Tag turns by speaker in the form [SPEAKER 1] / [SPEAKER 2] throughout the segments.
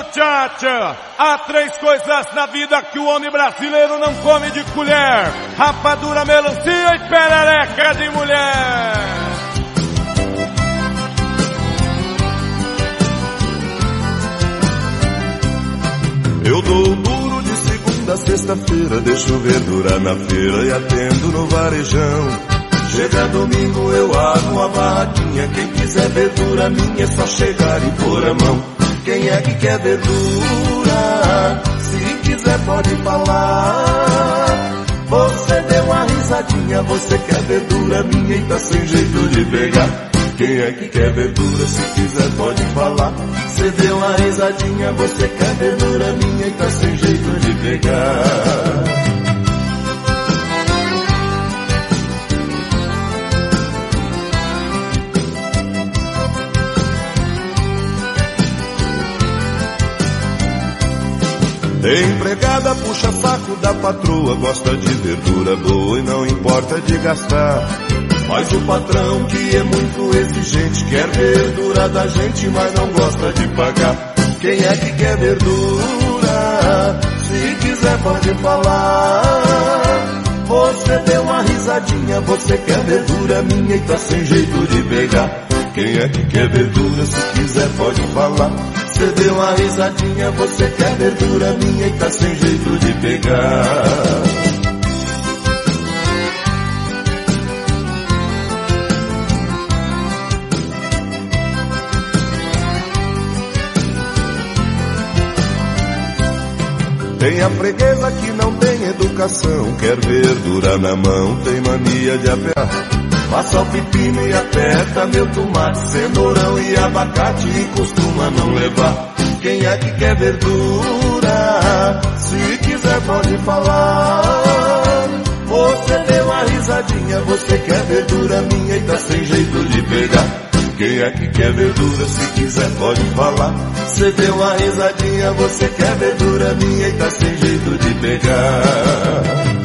[SPEAKER 1] Muchacha, há 3 coisas na vida que o homem brasileiro não come de colher: rapadura, melancia e perereca de mulher.
[SPEAKER 2] Eu dou duro de segunda a sexta-feira, deixo verdura na feira e atendo no varejão. Chega domingo eu abro uma barraquinha, quem quiser verdura minha é só chegar e pôr a mão. Quem é que quer verdura? Se quiser pode falar. Você deu uma risadinha, você quer verdura minha e tá sem jeito de pegar. Quem é que quer verdura? Se quiser pode falar. Você deu uma risadinha, você quer verdura minha e tá sem jeito de pegar. Empregada puxa saco da patroa, gosta de verdura boa e não importa de gastar. Mas o patrão que é muito exigente quer verdura da gente, mas não gosta de pagar. Quem é que quer verdura? Se quiser pode falar. Você deu uma risadinha, você quer verdura minha e tá sem jeito de pegar. Quem é que quer verdura? Se quiser pode falar. Você deu uma risadinha, você quer verdura minha e tá sem jeito de pegar. Tem a freguesa que não tem educação, quer verdura na mão, tem mania de apertar. Passa o pepino e aperta meu tomate, cenourão e abacate e costuma não levar. Quem é que quer verdura? Se quiser pode falar. Você deu uma risadinha, você quer verdura minha e tá sem jeito de pegar. Quem é que quer verdura? Se quiser pode falar. Você deu uma risadinha, você quer verdura minha e tá sem jeito de pegar.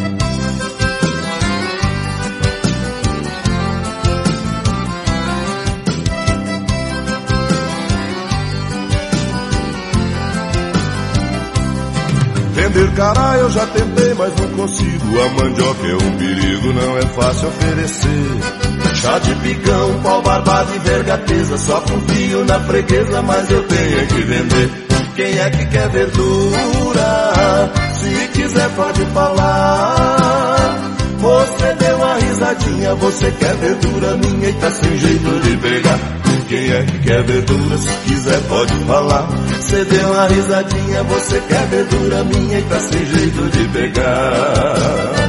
[SPEAKER 2] Vender cará eu já tentei, mas não consigo. A mandioca é um perigo, não é fácil oferecer. Chá de picão, pau barbado e vergateza, só confio na freguesa, mas eu tenho que vender. Quem é que quer verdura? Se quiser pode falar. Você deu uma risadinha, você quer verdura minha e tá sem jeito de pegar. Quem é que quer verdura? Se quiser pode falar. Você deu uma risadinha, você quer verdura minha e tá sem jeito de pegar.